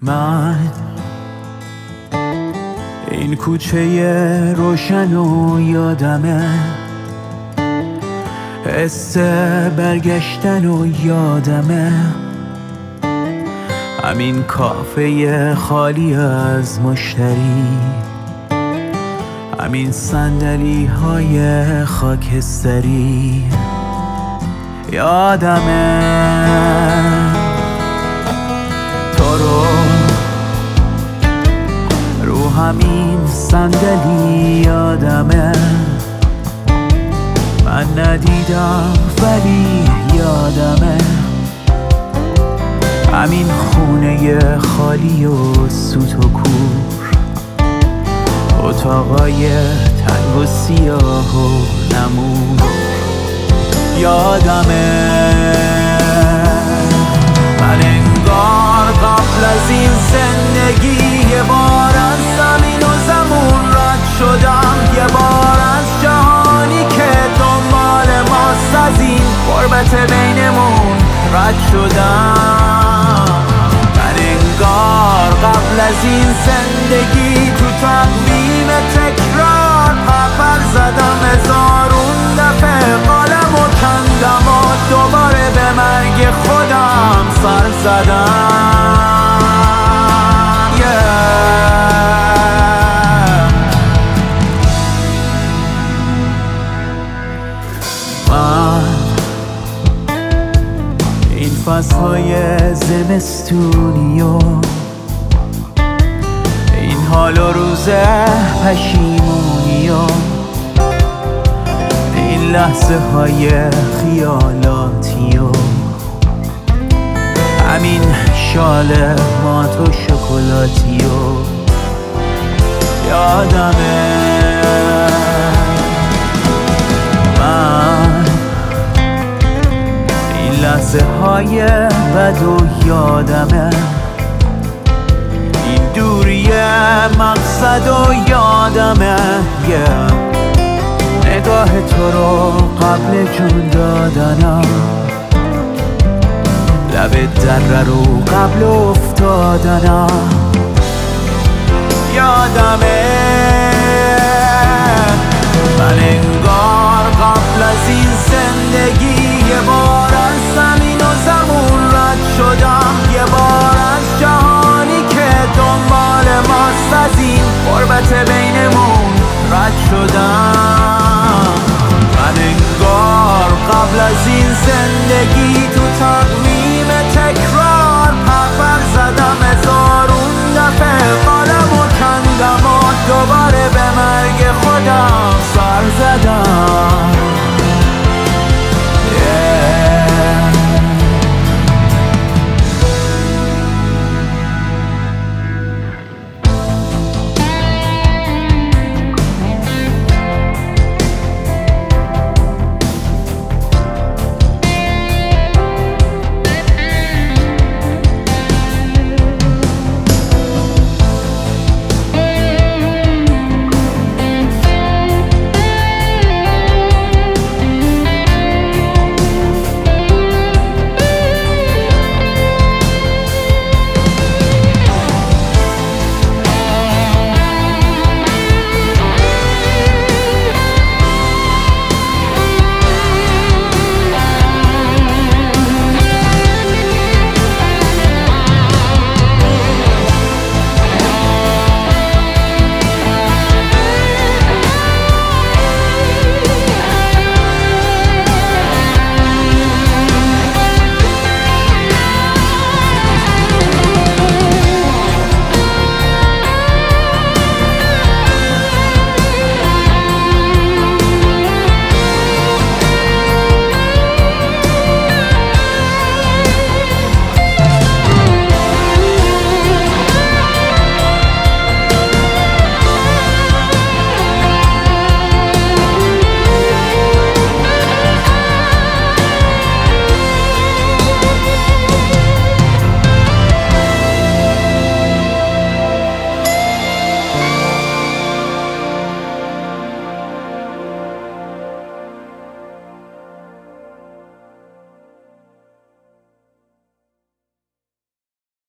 من این کوچه روشن و یادمه، حس برگشتن و یادمه، همین کافه خالی از مشتری، همین صندلی های خاکستری. یادمه تو رو همین صندلی، یادمه من ندیدم ولی یادمه، همین خونه خالی و سوت و کور، اتاقای تنگ و سیاه و نمور. یادمه من انگار قبل از این زندگی یه بار از زمین و زمون رد شدم، یه بار از جهانی که دنبال ماست، از این غربت بینمون رد شدم. من انگار قبل از این زندگی تو تقویم تکرار پرپر زدم، هزارون دفعه قالم و کندم و دوباره به مرگ خودم سر زدم. من این فصلهای زمستونی و این حال و روز پشیمونی و این لحظه های خیالاتی و همین شال مات و شکلاتی و یادمه من این لحظه های بد و یادمه این دوری مقصد و یادمه نگاه تو رو قبل جون دادنم، لب دره رو قبل افتادنم. یادمه من انگار قبل از این زندگی یه بار از زمین و زمون رد شدم، یه بار از جهانی که دنبال ماست، از این غربت بینمون رد شدم. من انگار قبل از این زندگی تو